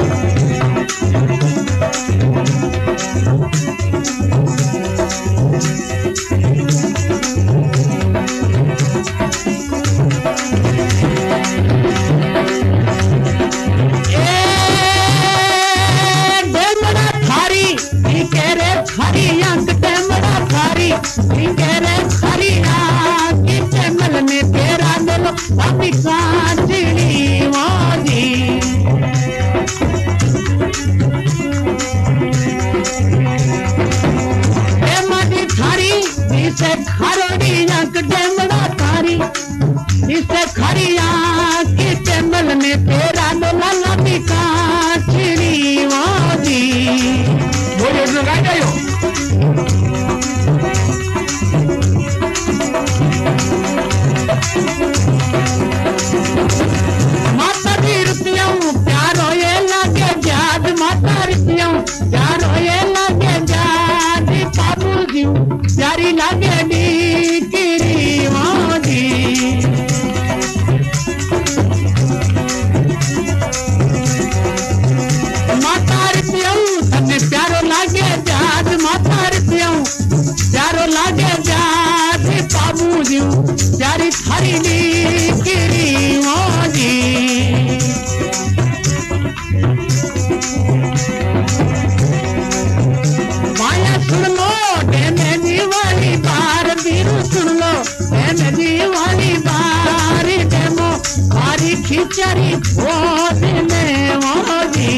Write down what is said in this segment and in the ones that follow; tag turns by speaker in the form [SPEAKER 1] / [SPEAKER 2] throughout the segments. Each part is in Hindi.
[SPEAKER 1] प्यारी लागे डी माता पियऊ तने प्यारो लागे जाद माता पियऊ प्यारो लागे जाद बाबू जी प्यारी थारी डी मोदी माया सुन लो डेमे दीवानी बार बीरू सुन लो डेमे दीवानी बार डेमो मारी खिचड़ी भोज में मोदी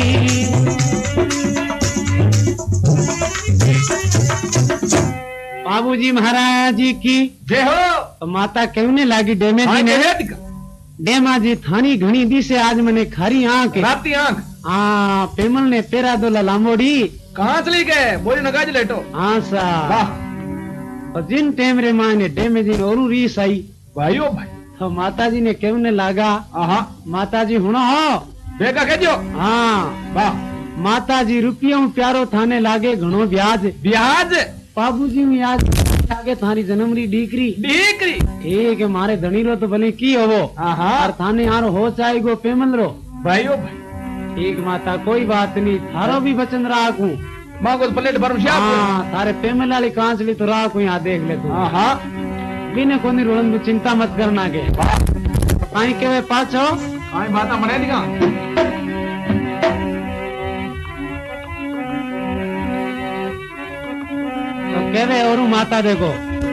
[SPEAKER 1] बाबूजी महाराज जी की
[SPEAKER 2] जय हो।
[SPEAKER 1] तो माता क्यों ने लागी डेमे जी ने डेमा जी थानी घणी दी से आज मने खारी आंख
[SPEAKER 2] राती आंख
[SPEAKER 1] हाँ पेमल ने पेरा दोला लांबोड़ी
[SPEAKER 2] कहाँ चली गए बोली नगाज लेटो
[SPEAKER 1] हाँ सा
[SPEAKER 2] वाह
[SPEAKER 1] और जिन टेम रे माँ ने डेमे जी ने और रीस आई
[SPEAKER 2] भाई ओ भाई
[SPEAKER 1] तो माता जी ने क्यों ने लागा
[SPEAKER 2] आहा
[SPEAKER 1] माता जी हुणो हो
[SPEAKER 2] बेगा कह दियो
[SPEAKER 1] हाँ
[SPEAKER 2] वाह
[SPEAKER 1] माता जी रुपयों प्यारो थाने लागे घणो ब्याज
[SPEAKER 2] ब्याज
[SPEAKER 1] बाबूजी में आज आगे थारी जन्मरी डीकरी
[SPEAKER 2] डीकरी
[SPEAKER 1] ठीक है मारे धनी रो तो भले की हो
[SPEAKER 2] आहा
[SPEAKER 1] और थाने यार हो चाहे गो पेमल रो
[SPEAKER 2] भाई ओ भाई
[SPEAKER 1] ठीक माता कोई बात नहीं थारो भी वचन राखूं
[SPEAKER 2] माँ को प्लेट भरम श्याम
[SPEAKER 1] हाँ थारे पेमल वाली कांचली तो राखूं यहाँ देख ले तू
[SPEAKER 2] हाँ
[SPEAKER 1] बिने कोनी रोलन में चिंता मत करना के काई केवे पाछो
[SPEAKER 2] काई बाता मने दिखा
[SPEAKER 1] तो केवे और माता देखो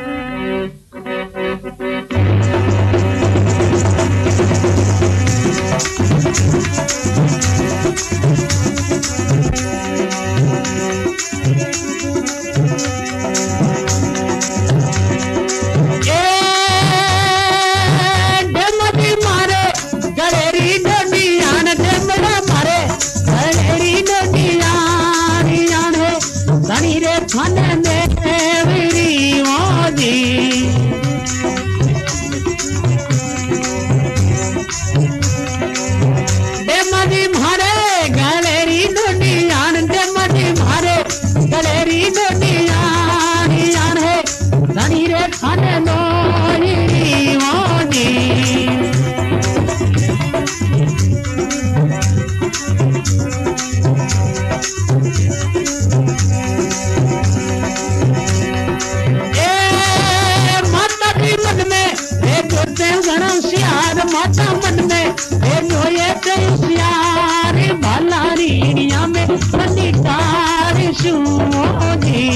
[SPEAKER 1] माता मन में ये प्यार भलारिया में पंडितार सूजी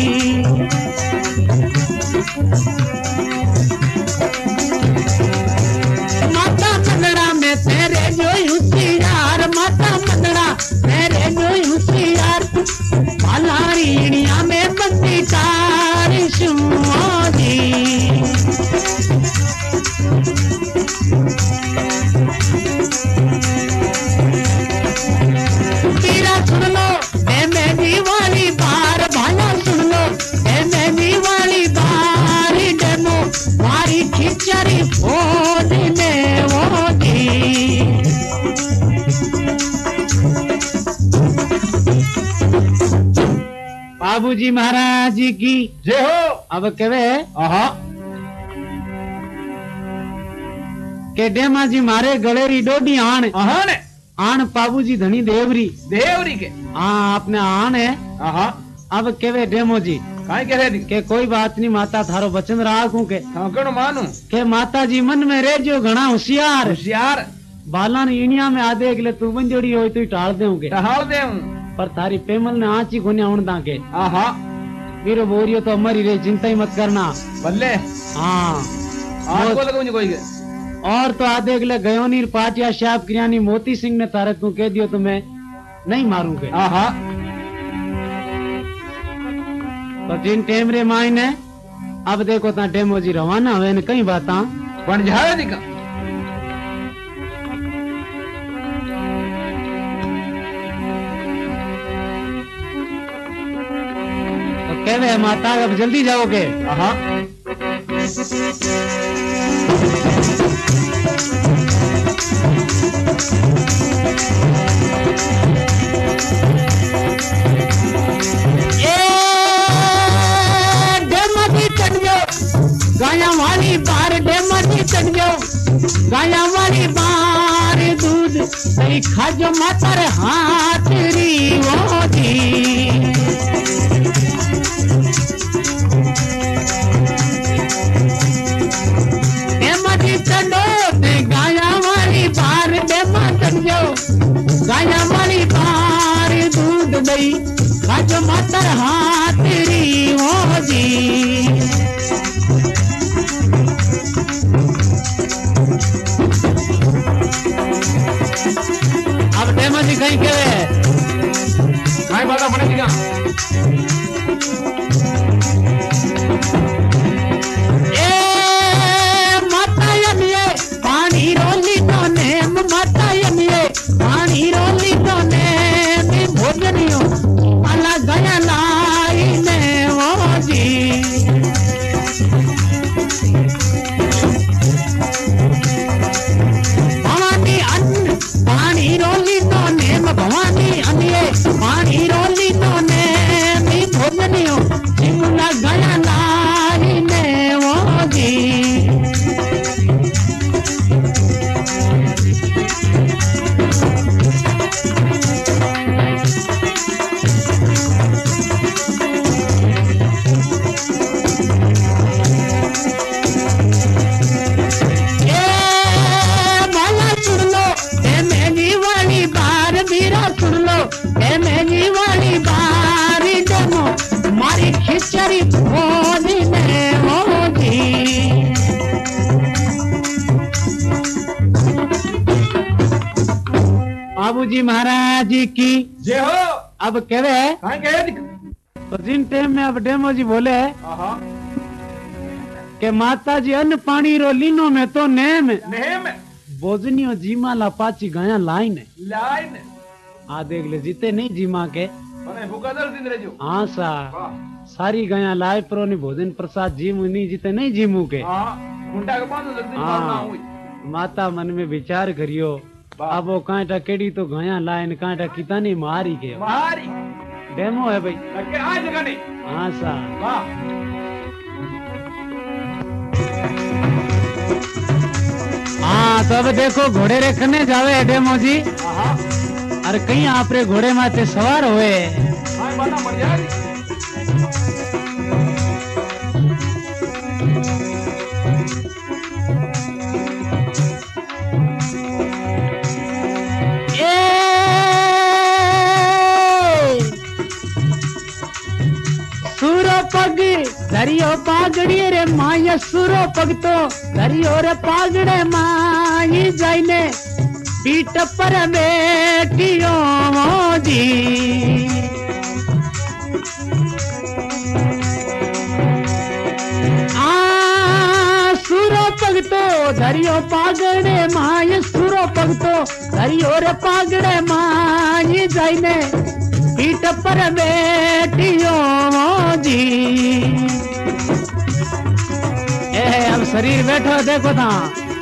[SPEAKER 1] माता मंदड़ा में तेरे जो होशियार माता मंदड़ा तेरे जो होशियार भलारिया में पंडितार सूजी खिचड़ी भोज में मोदी बाबूजी महाराज जी की
[SPEAKER 2] जय हो।
[SPEAKER 1] अब केवे
[SPEAKER 2] आहा
[SPEAKER 1] के डेमा जी मारे गलेरी डोडी आने
[SPEAKER 2] आहा ने
[SPEAKER 1] आन पाबू जी धनी देवरी
[SPEAKER 2] देवरी के
[SPEAKER 1] हाँ अपने आन है
[SPEAKER 2] हाँ
[SPEAKER 1] अब केवे डेमो जी
[SPEAKER 2] काई कह रहे थी
[SPEAKER 1] के कोई बात नहीं माता थारो वचन राखू के
[SPEAKER 2] हाँ कौन मानू
[SPEAKER 1] के माता जी मन में रह जो घना होशियार
[SPEAKER 2] होशियार
[SPEAKER 1] बालन इंडिया में आधे अगले तू बंजोड़ी हो तो टाल देंगे
[SPEAKER 2] टहाल दे
[SPEAKER 1] पर थारी पेमल ने आँची कोने उड़दा के
[SPEAKER 2] हाँ
[SPEAKER 1] वीरो बोरियो तो हमारी रे चिंता ही मत करना
[SPEAKER 2] बल्ले
[SPEAKER 1] हाँ
[SPEAKER 2] हाँ को लगो मुझे कोई के
[SPEAKER 1] और तो आधे अगले गयो नीर पाटिया शाह क्रियानी मोती सिंह ने तारे तू कह दियो तो मैं नहीं मारूंगे
[SPEAKER 2] हाँ
[SPEAKER 1] तो जिन टेम रे मायने अब देखो ता डेमो जी रवाना हुए ने कई बाता
[SPEAKER 2] बन जाए दिखा
[SPEAKER 1] तो कहवे माता अब जल्दी जाओगे
[SPEAKER 2] हाँ
[SPEAKER 1] गाया वाली बार डेमती चढ़ जाओ गाया वाली बार दूध सही खाजो मातर हाथ री वो जी डेमती चढ़ो गाया वाली बार डेमा चढ़ जाओ गाया वाली बार दूध दई खाजो मातर हाथ री वो जी अब डेमो जी कहीं के
[SPEAKER 2] काई बात बने दिखा
[SPEAKER 1] ए माता यमिए पानी रोली तो नेम माता यमिए पानी रोली तो नेम भोजनियो अला गया लाई ने वो जी पानी रोली तो नेम भवानी अनिए पानी रोली तो नेम भोजनियो सिमुला गया लाई ने वो जी मारी खिचड़ी भोज ने होगी बाबूजी महाराज जी की
[SPEAKER 2] जे हो
[SPEAKER 1] अब कहवे
[SPEAKER 2] काई कह दिखा
[SPEAKER 1] तो जिन टाइम में अब डेमो जी बोले
[SPEAKER 2] हाँ
[SPEAKER 1] के माता जी अन्न पानी रो लीनो में तो नेम
[SPEAKER 2] नेम
[SPEAKER 1] बोजनियो जीमा ला पाची गाया लाइन
[SPEAKER 2] लाइन
[SPEAKER 1] आ देख ले जीते नहीं जीमा के
[SPEAKER 2] बने भूखादर दिन रहो
[SPEAKER 1] हाँ सा सारी गया लाए प्रो ने भोजन प्रसाद जीमू नहीं जीते नहीं जीमू के
[SPEAKER 2] हाँ मुंडा के पास जल्दी मारना हुई
[SPEAKER 1] माता मन में विचार करियो अब वो कांटा केड़ी तो गया लाइन कांटा किता नहीं मारी के
[SPEAKER 2] मारी
[SPEAKER 1] डेमो है भाई
[SPEAKER 2] लगे आज जगह नहीं
[SPEAKER 1] हाँ सा
[SPEAKER 2] वाह
[SPEAKER 1] हाँ तो अब देखो घोड़े रखने जावे डेमो जी
[SPEAKER 2] हाँ
[SPEAKER 1] अरे कहीं आप रे घोड़े माथे सवार हुए
[SPEAKER 2] हाँ बात बढ़िया
[SPEAKER 1] पग धरियो पागड़ी रे माया सुरो पग तो धरियो रे पागड़े माई जाइने पीठ पर बैठियो मोजी सुरो पग तो धरियो पागड़े माय सुरो पग तो धरियो रे पागड़े माई जाइने पीठ पर बैठियो मोजी अब शरीर बैठो देखो था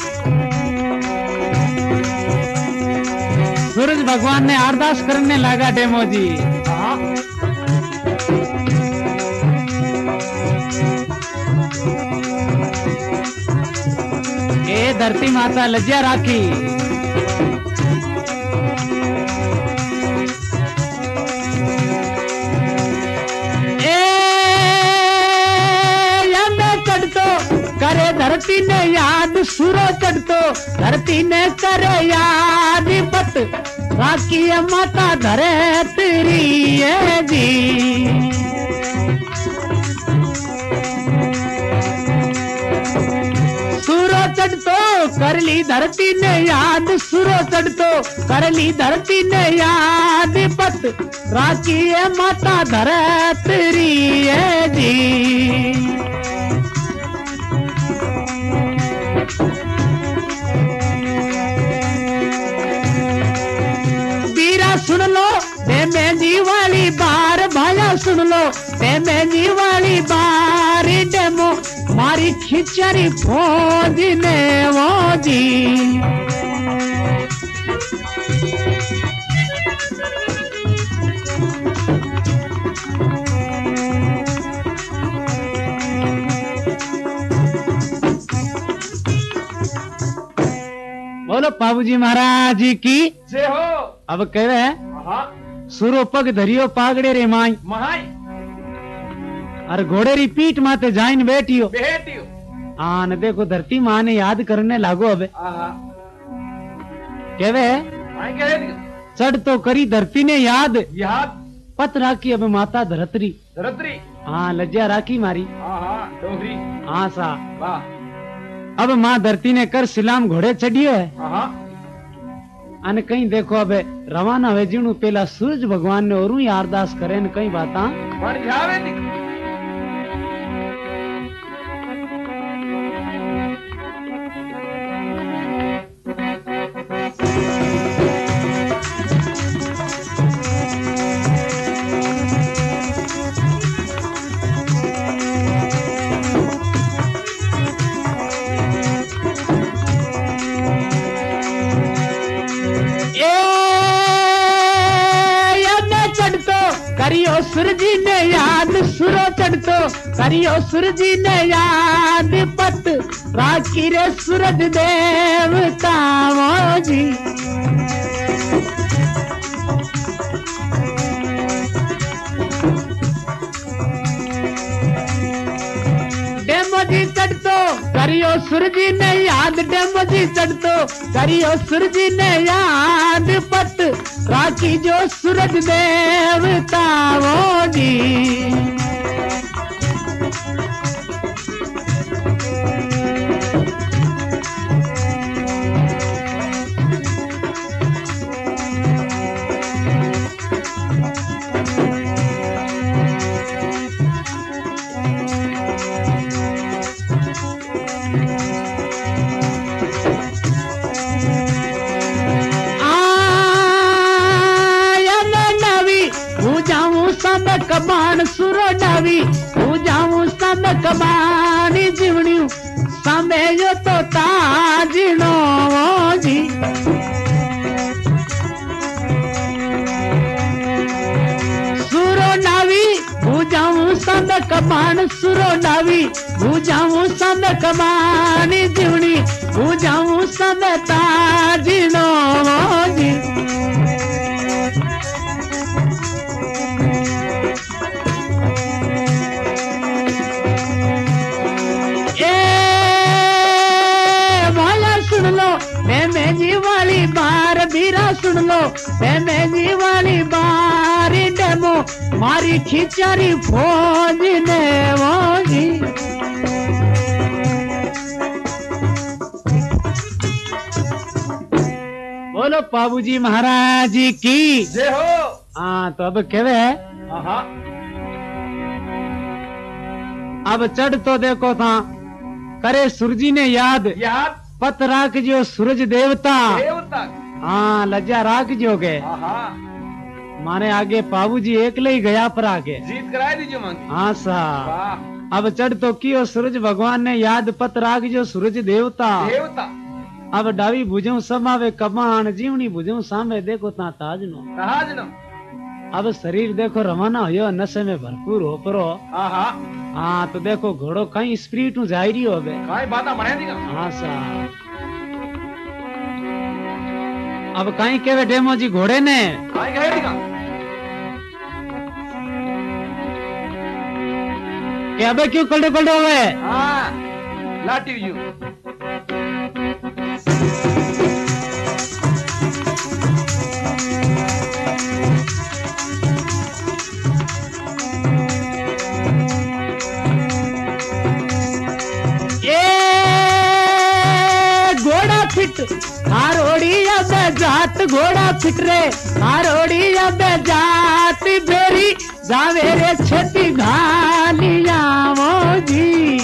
[SPEAKER 1] सूरज भगवान ने अरदास करने लगा डेमो जी ए धरती माता लज्जा राखी सुरो चढ़तो धरती ने करे याद पत राखी माता धरे तेरी है जी। सुरो चढ़तो कर ली धरती ने याद, सुरो चढ़तो कर ली धरती ने याद पत राखी माता धरे तेरी है जी। सुन लो में जी वाली बार भाया सुन लो में जी वाली बार डेमो मारी खिचड़ी फौज ने वो जी। बोलो बाबूजी महाराज जी की
[SPEAKER 2] जय हो।
[SPEAKER 1] अब कह रहे हैं
[SPEAKER 2] हाँ
[SPEAKER 1] सुरो पग धरियो पागड़े रे माई
[SPEAKER 2] महाई
[SPEAKER 1] और घोड़े री पीठ माते जाइन बैठियो
[SPEAKER 2] बेटियो।
[SPEAKER 1] हाँ न देखो धरती माँ ने याद करने लागो अब
[SPEAKER 2] आहा
[SPEAKER 1] कहवे
[SPEAKER 2] आई कह रही
[SPEAKER 1] चढ़ तो करी धरती ने याद
[SPEAKER 2] याद
[SPEAKER 1] पत राखी अब माता धरतरी।
[SPEAKER 2] धरत्री
[SPEAKER 1] हाँ लज्जा राखी मारी।
[SPEAKER 2] आहा डोगरी
[SPEAKER 1] हाँ सा
[SPEAKER 2] वाह।
[SPEAKER 1] अब माँ धरती ने कर सिलाम घोड़े चढ़ियो है
[SPEAKER 2] आहा
[SPEAKER 1] अन कहीं देखो अब रवाना हुए जीणु पेला सूरज भगवान ने और ही अरदास करे न कई बात
[SPEAKER 2] बढ़ जावे नी।
[SPEAKER 1] करियो सूरजी ने याद सुरो चढ़तो करियो सूरजी ने याद पत राखी रे सूरज देवता वो जी। डेमो जी चढ़तो करियो सूरजी ने याद डेमो जी चढ़तो करियो सूरजी ने याद पत राखी जो सूरज देवता वो जी। कबान सुरो डावी पूजाऊं सब कबानी जीवनियूं सामे जो तो ताजनो जी। सुरो डावी पूजाऊं सब कबान सुरो डावी पूजाऊं सब कबानी जीवनी पूजाऊं सब ताजनो जी। मैं जी वाली बार बीरा सुन लो मैं जी वाली बार डेमो मारी खिचड़ी फौज ने वो जी। बोलो बाबूजी महाराज जी की
[SPEAKER 2] जय हो।
[SPEAKER 1] हाँ तो अब कहवे
[SPEAKER 2] आहा
[SPEAKER 1] अब चढ़ तो देखो था करे सूरजी ने याद
[SPEAKER 2] याद
[SPEAKER 1] पत राख जो सूरज देवता
[SPEAKER 2] देवता।
[SPEAKER 1] हाँ लज्जा राख जो गे
[SPEAKER 2] आहा
[SPEAKER 1] माने आगे बाबूजी एकले ही गया पर आगे
[SPEAKER 2] जीत कराए दीजिए मांगी।
[SPEAKER 1] हाँ सा
[SPEAKER 2] वाह।
[SPEAKER 1] अब चढ़ तो कियो सूरज भगवान ने याद पत राख जो सूरज देवता
[SPEAKER 2] देवता।
[SPEAKER 1] अब डावी भुजऊ समावे कमान जीवनी भुजऊ सामे देखो ता ताजनो
[SPEAKER 2] ताजनो।
[SPEAKER 1] अब शरीर देखो रवाना हो नशे में भरपूर हो परो।
[SPEAKER 2] आहा
[SPEAKER 1] हाँ तो देखो घोड़ो कहीं स्प्रीट जा रही हो
[SPEAKER 2] काई बात बढ़े दी।
[SPEAKER 1] हाँ सा अब कहीं केवे डेमो जी घोड़े ने
[SPEAKER 2] काई कहे दी
[SPEAKER 1] के अबे क्यों कल्डे कल्डे हुए।
[SPEAKER 2] हाँ लाटी यू
[SPEAKER 1] हारोड़ी अब जात घोड़ा फिट रे हारोड़ी अब जात बेरी जावे रे छेती घालिया वो जी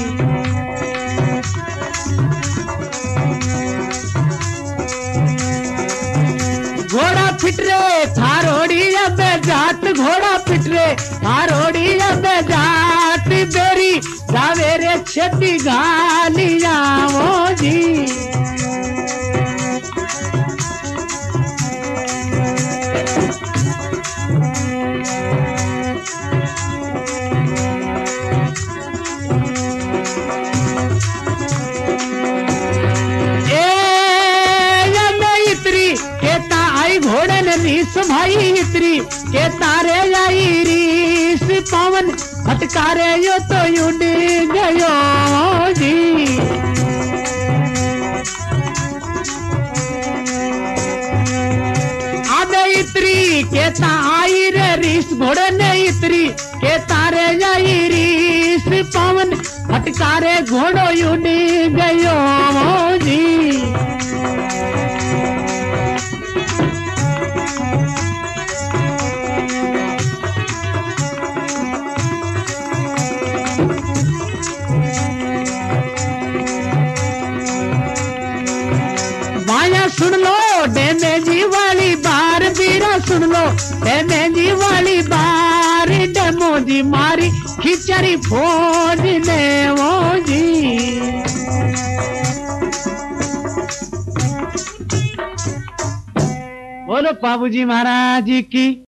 [SPEAKER 1] घोड़ा फिट रे थारोड़ी अब जात घोड़ा फिट रे थारोड़ी अब जात बेरी जावे रे छेती घालिया वो जी घोड़े ने रीस भाई इतरी के तारे आई रीस पवन फटकारे यो तो उड़ गयो जी आबे इतरी के आई रे रीस घोड़े ने इतरी के तारे आई रीस पवन फटकारे घोड़ो उड़ गयो जी सुन लो डेमे जी वाली बार बीरा सुन लो डेमे जी वाली बार डेमो जी मारी खिचड़ी फोड़ ने वो जी बोलो बाबूजी महाराज की